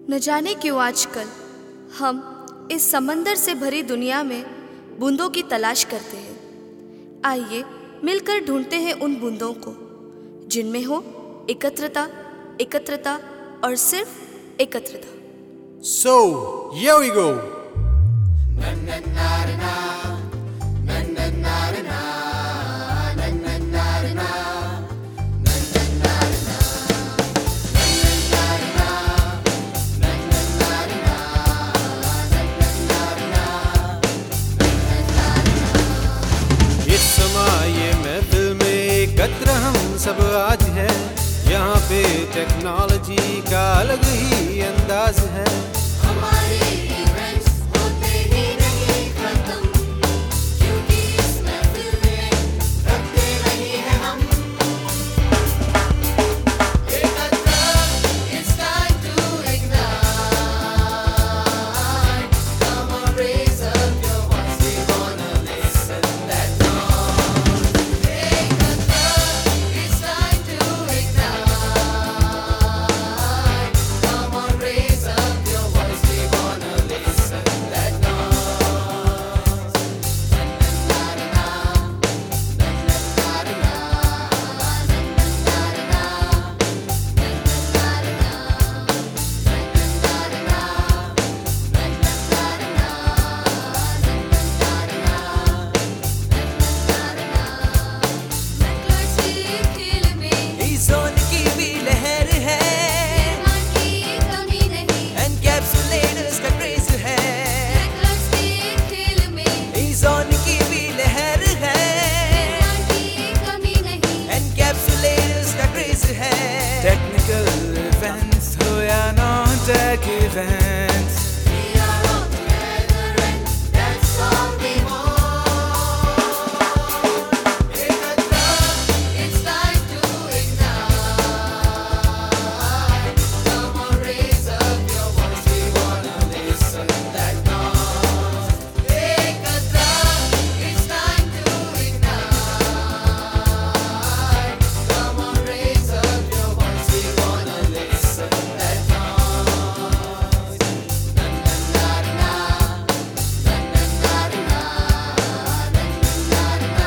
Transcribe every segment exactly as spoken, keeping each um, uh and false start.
न जाने क्यों आजकल हम इस समंदर से भरी दुनिया में बूंदों की तलाश करते हैं। आइए मिलकर ढूंढते हैं उन बूंदों को जिनमें हो एकत्रता, एकत्रता और सिर्फ एकत्रता। So, here we go. इस समय ये महफिल में एकत्र हम सब आज हैं। यहाँ पे टेक्नोलॉजी का अलग ही अंदाज है। हमारे इवेंट्स होते ही नहीं खत्म, क्योंकि इस महफिल में रखते नहीं हैं हम एकत्र। It's time to ignite. Come on, raise up your voice. We wanna listen that noise. एकत्र. It's time to ignite. Come on, raise up your voice. We wanna listen that noise. Na na na na na na na zone की भी लहर है, एनकैप्सुलेटर्स का craze है। Zone की भी लहर है, एनकैप्सुलेटर्स का क्रेज है। टेक्निकल इवेंट्स हो या non tech events, We are all together and that's all we want. एकत्र. It's time to ignite. Come on, raise up your voice. We wanna listen that noise. एकत्र. It's time to ignite. Come on, raise up your voice. We wanna listen that noise. Na na na na na na na na na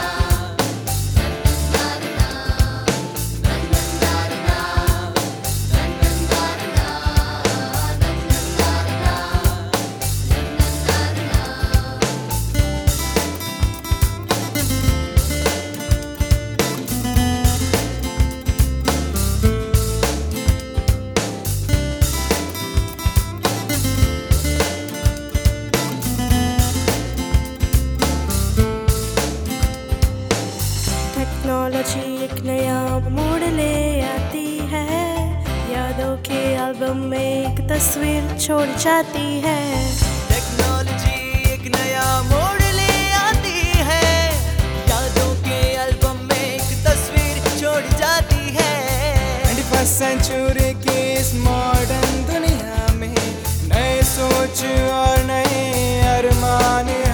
technology एक नया मोड़ ले आती है, यादों के album में एक तस्वीर छोड़ जाती है। टेक्नोलॉजी एक नया मोड़ ले आती है, यादों के एल्बम में एक तस्वीर छोड़ जाती है। ट्वेंटी फर्स्ट सेंचुरी की इस मॉडर्न दुनिया में नए सोच और नए अरमान